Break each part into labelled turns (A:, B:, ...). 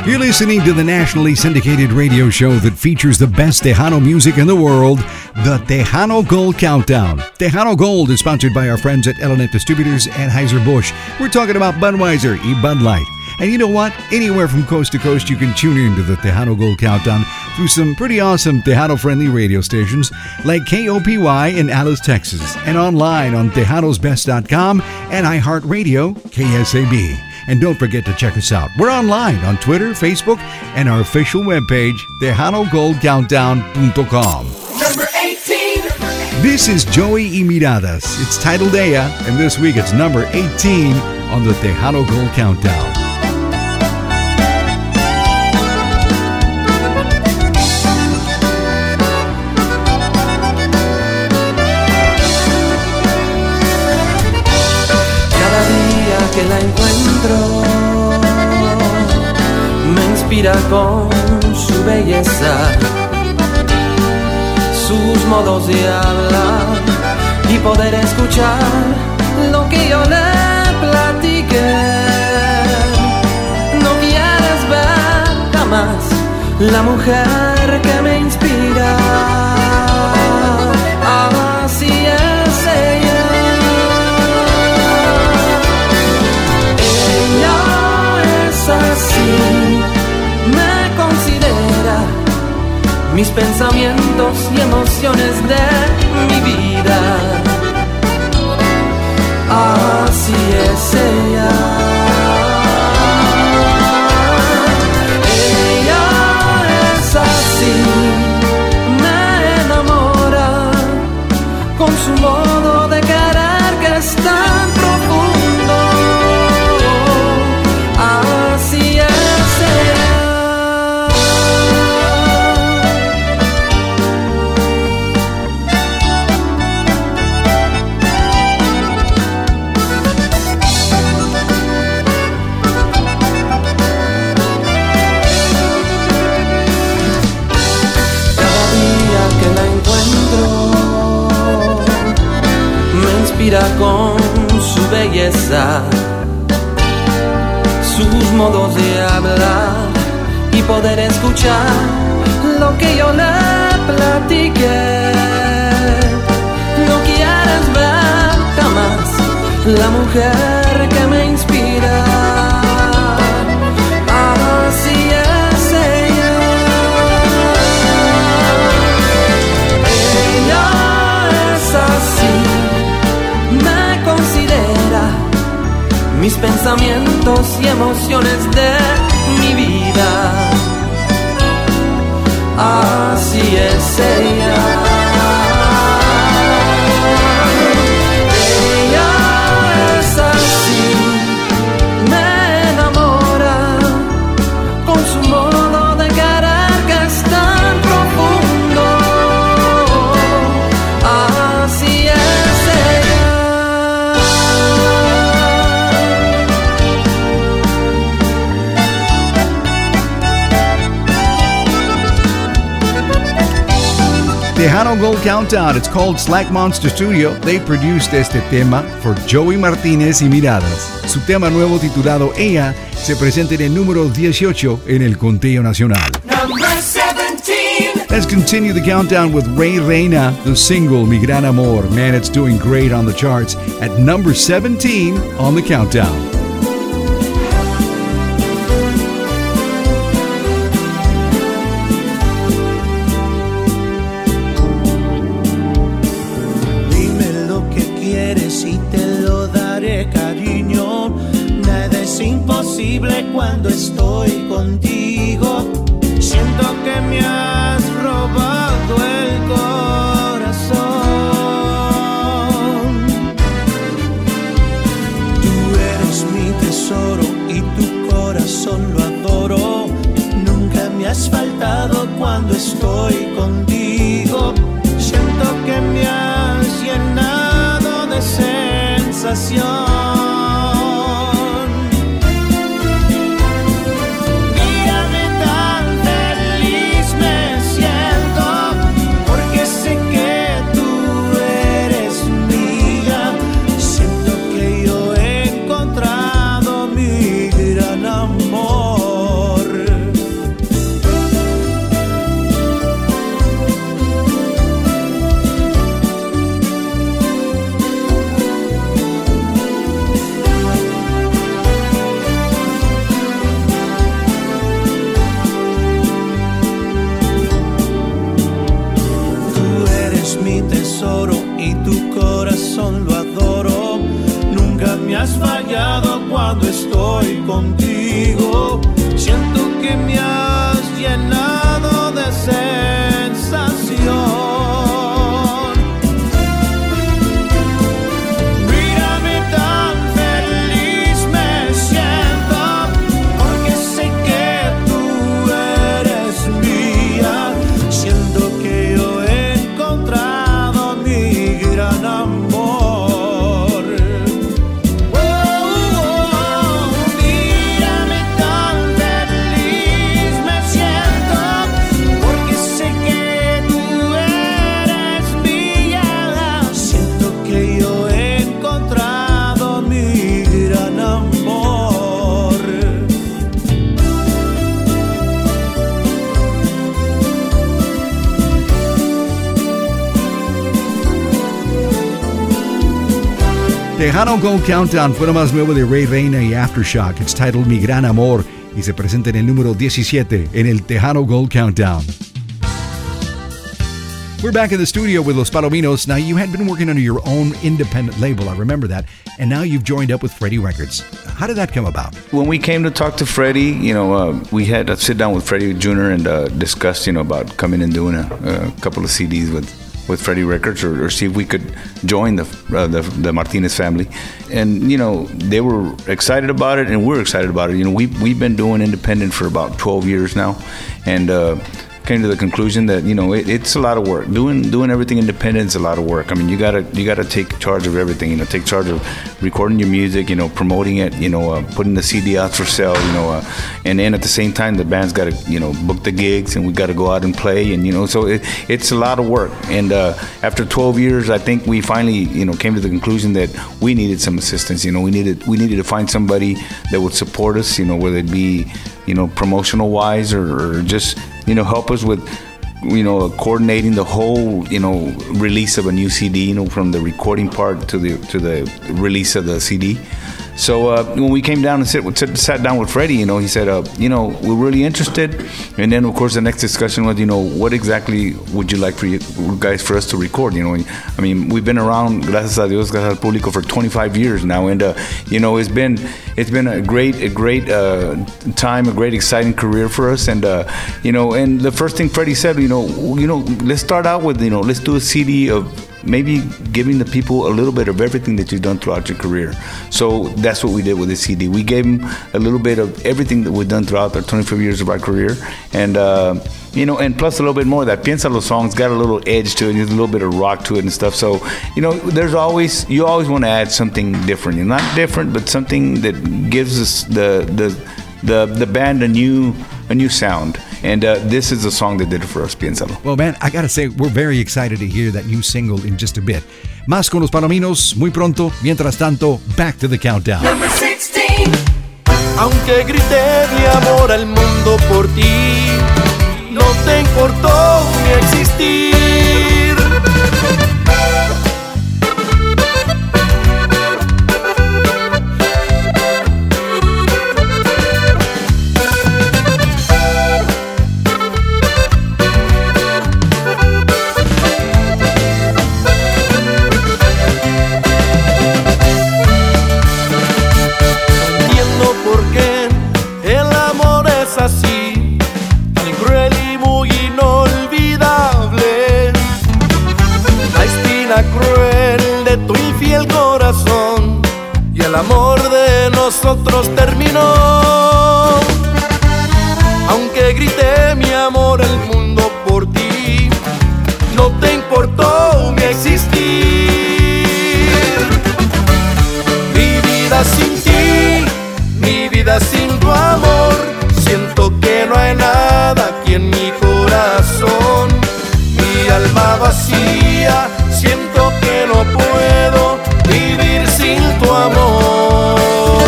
A: You're listening to the nationally syndicated radio show that features the best Tejano music in the world, the Tejano Gold Countdown. Tejano Gold is sponsored by our friends at Element Distributors and Anheuser-Busch. We're talking about Budweiser and Bud Light. And you know what? Anywhere from coast to coast, you can tune into the Tejano Gold Countdown through some pretty awesome Tejano-friendly radio stations like KOPY in Alice, Texas, and online on tejanosbest.com and iHeartRadio KSAB. And don't forget to check us out. We're online on Twitter, Facebook, and our official webpage, TejanoGoldCountdown.com.
B: Number 18.
A: This is Joey y Miradas. It's titled Ella, and this week it's number 18 on the Tejano Gold Countdown.
C: Que la encuentro me inspira con su belleza, sus modos de hablar y poder escuchar lo que yo le platiqué. No quieres ver jamás la mujer que me inspira. Así es ella. Así me considera mis pensamientos y emociones de mi vida. Así es ella. Ella es así, me enamora con su modo de querer que es tan profundo. Así es ella. Cada día que la encuentro me inspira con su belleza, sus modos de hablar y poder escuchar lo que yo le platiqué. No quieres ver jamás la mujer que me inspira. Así es ella. Ella es así, me considera mis pensamientos y emociones de mi vida. Así es ella. Ella es así, me enamora con su modo de querer que es tan profundo. Así es ella.
A: Tejano Gold Countdown. It's called Slack Monster Studio. They produced este tema for Joey Martínez y Miradas. Su tema nuevo titulado Ella se presenta en el número 18 en el conteo nacional.
B: Number 17.
A: Let's continue the countdown with Rey Reina, the single Mi Gran Amor. Man, it's doing great on the charts at number 17 on the countdown.
D: Cuando estoy contigo, siento que me has robado el corazón. Tú eres mi tesoro y tu corazón lo adoro. Nunca me has faltado cuando estoy contigo. Siento que me has llenado de sensación. Amor. encontrado cuando estoy contigo. Siento que me has llenado de sensación.
A: Tejano Gold Countdown fue lo más nuevo de Ray Reina y Aftershock. It's titled Mi Gran Amor y se presenta en el número 17 en el Tejano Gold Countdown. We're back in the studio with Los Palominos. Now, you had been working under your own independent label, I remember that, and now you've joined up with Freddie Records. How did that come about?
E: When we came to talk to Freddie, we had a sit down with Freddie Jr. and discussed, about coming and doing a couple of CDs with Freddie Records, or see if we could join the Martinez family. And they were excited about it, and we're excited about it. We've been doing independent for about 12 years now, and came to the conclusion that it's a lot of work. Doing everything independent is a lot of work. I mean, you gotta take charge of everything. Take charge of recording your music, promoting it, putting the CD out for sale, and then at the same time the band's got to book the gigs, and we got to go out and play, and so it's a lot of work. And after 12 years, I think we finally came to the conclusion that we needed some assistance. We needed to find somebody that would support us, whether it be promotional wise or just help us with coordinating the whole release of a new CD, from the recording part to the release of the CD. So when we came down and sat down with Freddie, he said, we're really interested. And then, of course, the next discussion was, what exactly would you like for you guys for us to record? I mean, we've been around, gracias a Dios, gracias al público, for 25 years now, and it's been a great time, a great exciting career for us. And and the first thing Freddie said, let's start out with let's do a CD of maybe giving the people a little bit of everything that you've done throughout your career. So that's what we did with this CD. We gave them a little bit of everything that we've done throughout our 25 years of our career. And, and plus a little bit more of that. Piénsalo songs got a little edge to it. There's a little bit of rock to it and stuff. So, you always want to add something different. Not different, but something that gives us the band a new sound. And this is the song that did it for us, Piénsalo.
A: Well, man, I gotta say, we're very excited to hear that new single in just a bit. Más con Los Palominos, muy pronto. Mientras tanto, back to the countdown.
B: Number 16.
D: Aunque grité mi amor al mundo por ti, no te importó mi existir. Y el amor de nosotros terminó. Aunque grité mi amor al mundo por ti, no te importó mi existir. Mi vida sin ti, mi vida sin tu amor, siento que no hay nada aquí en mi corazón. Mi alma vacía, siento que no puedo vivir sin tu amor.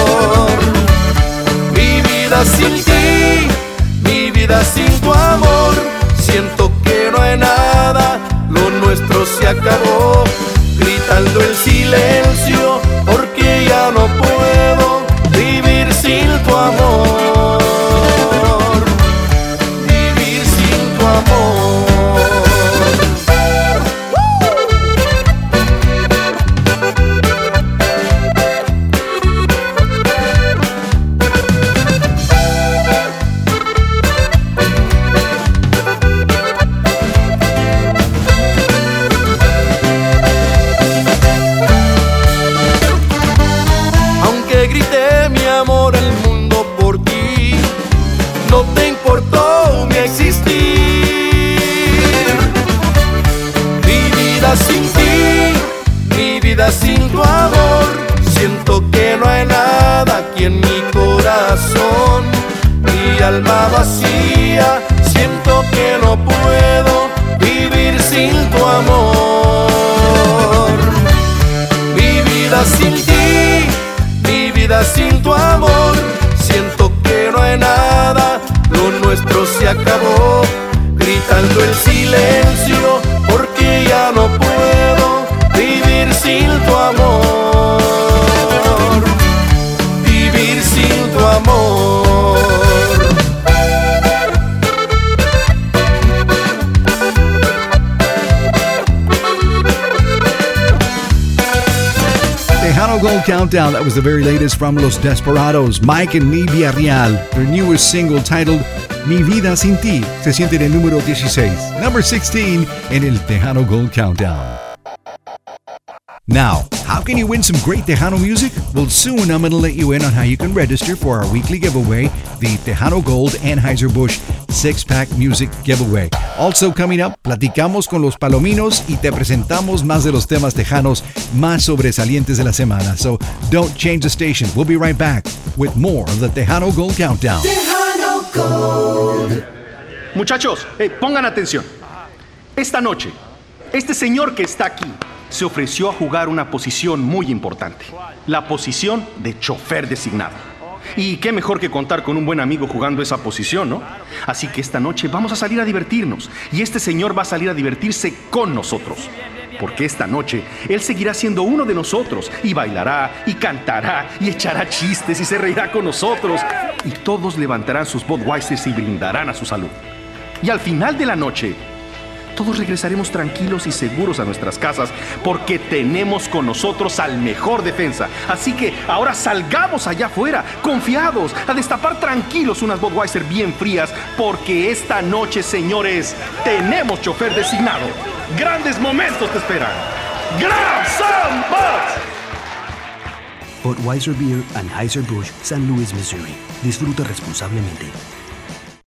D: Mi vida sin ti, mi vida sin tu amor, siento que no hay nada, lo nuestro se acabó. Gritando el silencio, porque ya no puedo vivir sin tu amor. Vivir sin tu amor. amor al mundo por ti. No te importó mi existir. Mi vida sin ti, mi vida sin tu amor. Siento que no hay nada aquí en mi corazón. Mi alma vacía, siento que no puedo vivir sin tu amor. Mi vida sin ti, mi vida sin tu amor. Siento que no hay nada, lo nuestro se acabó. Gritando el silencio, porque ya no puedo vivir sin tu amor. Vivir sin tu amor.
A: Tejano Gold Countdown, that was the very latest from Los Desperados, Mike and Me Villarreal. Their newest single titled Mi Vida Sin Ti se siente en el número 16, number 16 en el Tejano Gold Countdown. Now, how can you win some great Tejano music? Well, soon I'm going to let you in on how you can register for our weekly giveaway, the Tejano Gold Anheuser-Busch 6-Pack Music Giveaway. Also coming up, platicamos con los palominos y te presentamos más de los temas tejanos más sobresalientes de la semana. So don't change the station. We'll be right back with more of the Tejano Gold Countdown.
B: Tejano Gold.
F: Muchachos, pongan atención. Esta noche, este señor que está aquí se ofreció a jugar una posición muy importante, la posición de chofer designado. Y qué mejor que contar con un buen amigo jugando esa posición, ¿no? Así que esta noche vamos a salir a divertirnos, y este señor va a salir a divertirse con nosotros. Porque esta noche él seguirá siendo uno de nosotros, y bailará, y cantará, y echará chistes, y se reirá con nosotros. Y todos levantarán sus Budweisers y brindarán a su salud. Y al final de la noche, todos regresaremos tranquilos y seguros a nuestras casas porque tenemos con nosotros al mejor defensa. Así que ahora salgamos allá afuera, confiados, a destapar tranquilos unas Budweiser bien frías, porque esta noche, señores, tenemos chofer designado. Grandes momentos te esperan. ¡Grab some Buds!
G: Budweiser Beer, Anheuser-Busch, San Luis, Missouri. Disfruta responsablemente.